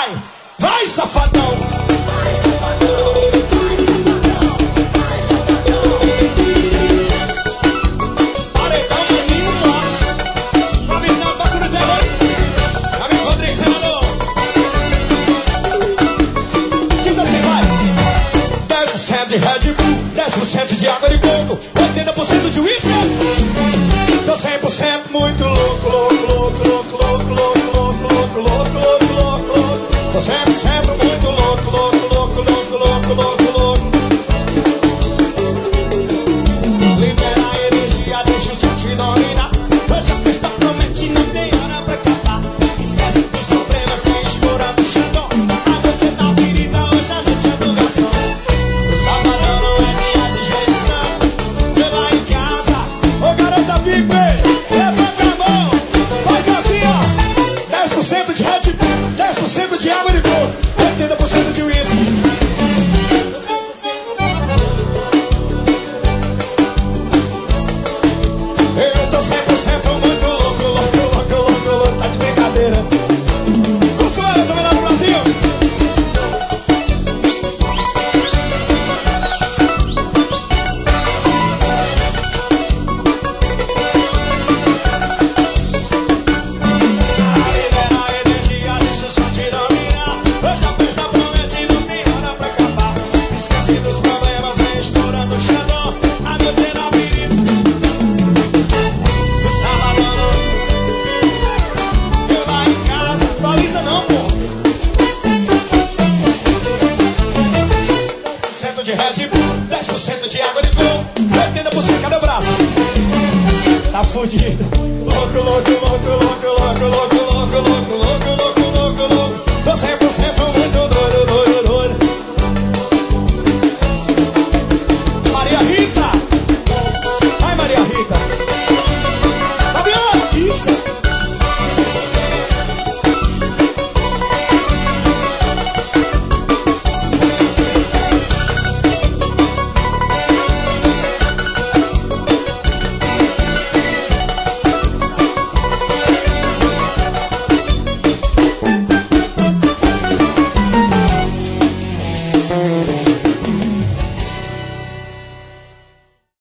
vai, vai, safadão. Vai, safadão. Vai, safadão. Paredão, maninho, nosso. Uma vez na batura do terror. Amigo Rodrigo, senador. Diz assim, vai. 10% de Red Bull, 10% de água de coco, 80% de uísque. Tô 100% muito louco, louco, louco, louco, louco, louco, louco, louco, louco, louco, louco, louco. Tô 100% muito louco, louco, louco, louco, louco, louco, louco. Libera a energia, deixa o som te dominar. Hoje a festa promete, não tem hora pra acabar. Esquece dos problemas, vem explorando o xandão. A noite é da virida, hoje a noite é do garçom. O sabadão não é dia de jeição. Vê lá em casa, ô garota VIP, levanta a mão, faz assim ó. 10% de Red Bull, 10% de água de coco, 80% de uísque. Eu tô 100% muito louco, louco, louco, louco, louco, tá de brincadeira. Consuelo, tô melhor no Brasil. Libera a energia, deixa o som te dominar. Hoje a festa promete, não tem hora pra acabar. Esquece dos problemas, vem estourando o xandão. A noite é na virida. O sabadão não. Eu lá em casa, atualiza não, pô. 10% de Red Bull, 10% de água de coco, 80%, cadê o braço? Tá fudido. Louco, louco, louco, louco, louco, louco.